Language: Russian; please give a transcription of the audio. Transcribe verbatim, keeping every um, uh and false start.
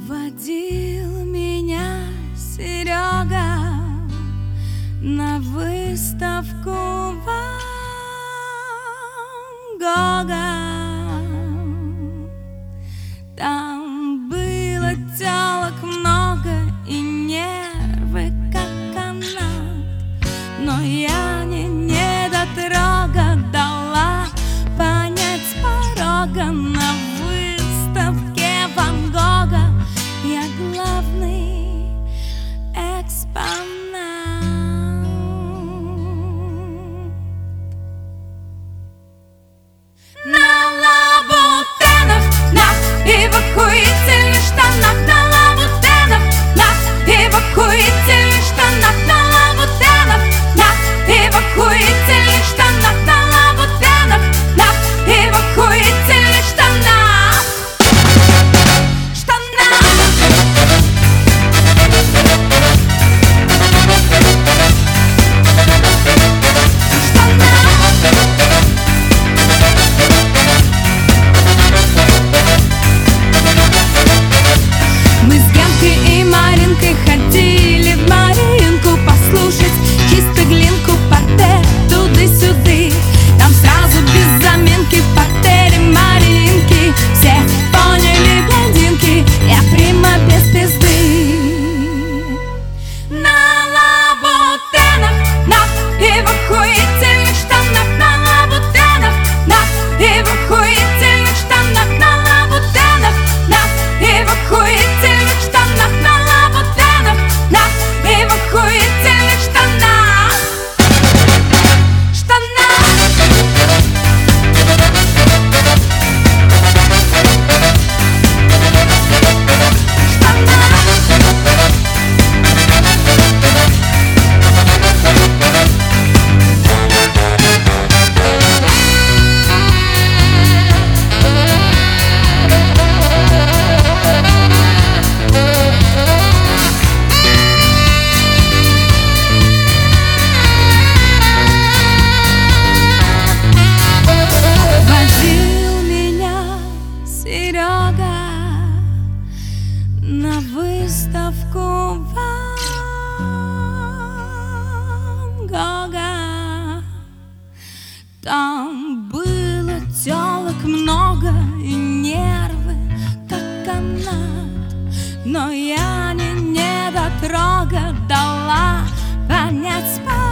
Водил меня Серега на выставку Ван Гога. Там было тёлок много и нервы как канат, но я не недотрога дала понять с порога: на выставке Ван Гога я главный экспонат. На лабутенах, на эвакуительных штанах, на лабутенах, на эвакуительных штанах, на лабутенах, на эвакуительных штанах, на лабутенах, на эвакуительных штанах. Ходили в Маринку послушать чисто глинку, партер туды-сюды. Там сразу без заминки в партере Маринки все поняли блондинки, я прима без пизды. На лабутенах, на эвакуительных штанах, на лабутенах, на эвакуительных штанах, на лабутенах, на эвакуительных штанах, на на эвакуительных штанах. Штанах. На выставку Ван Гога. Там было тёлок много и нервы как канат, но я не недотрога дала понять.